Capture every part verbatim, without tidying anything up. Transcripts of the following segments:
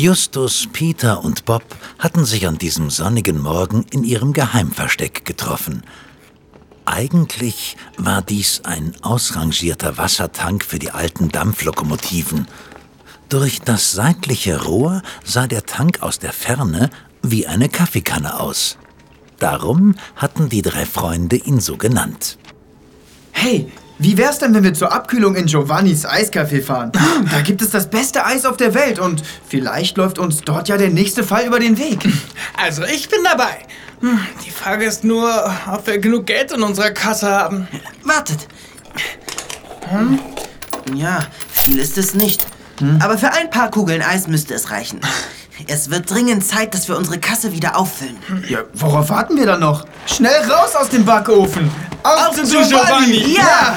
Justus, Peter und Bob hatten sich an diesem sonnigen Morgen in ihrem Geheimversteck getroffen. Eigentlich war dies ein ausrangierter Wassertank für die alten Dampflokomotiven. Durch das seitliche Rohr sah der Tank aus der Ferne wie eine Kaffeekanne aus. Darum hatten die drei Freunde ihn so genannt. Hey, wie wär's denn, wenn wir zur Abkühlung in Giovannis Eiscafé fahren? Da gibt es das beste Eis auf der Welt und vielleicht läuft uns dort ja der nächste Fall über den Weg. Also ich bin dabei. Die Frage ist nur, ob wir genug Geld in unserer Kasse haben. Wartet. Hm? Ja, viel ist es nicht. Hm? Aber für ein paar Kugeln Eis müsste es reichen. Es wird dringend Zeit, dass wir unsere Kasse wieder auffüllen. Ja, worauf warten wir dann noch? Schnell raus aus dem Backofen! Auf, Auf zu Giovanni! Giovanni. Ja!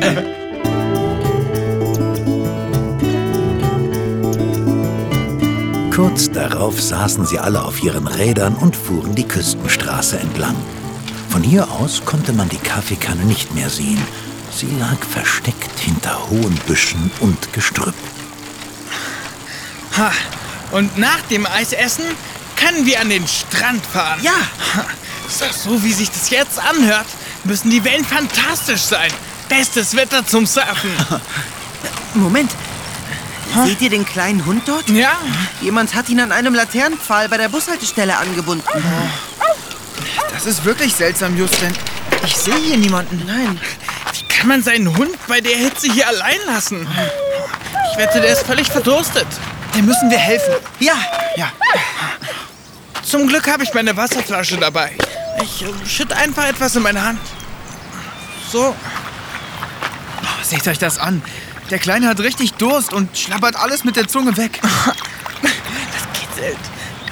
Kurz darauf saßen sie alle auf ihren Rädern und fuhren die Küstenstraße entlang. Von hier aus konnte man die Kaffeekanne nicht mehr sehen. Sie lag versteckt hinter hohen Büschen und Gestrüpp. Ha. Und nach dem Eisessen können wir an den Strand fahren. Ja! So, so wie sich das jetzt anhört, müssen die Wellen fantastisch sein. Bestes Wetter zum Surfen. Moment. Seht ihr den kleinen Hund dort? Ja? Jemand hat ihn an einem Laternenpfahl bei der Bushaltestelle angebunden. Das ist wirklich seltsam, Justin. Ich sehe hier niemanden. Nein. Wie kann man seinen Hund bei der Hitze hier allein lassen? Ich wette, der ist völlig verdurstet. Dem müssen wir helfen. Ja. Ja. Zum Glück habe ich meine Wasserflasche dabei. Ich äh, schütte einfach etwas in meine Hand. So. Oh, seht euch das an. Der Kleine hat richtig Durst und schlabbert alles mit der Zunge weg. Das kitzelt.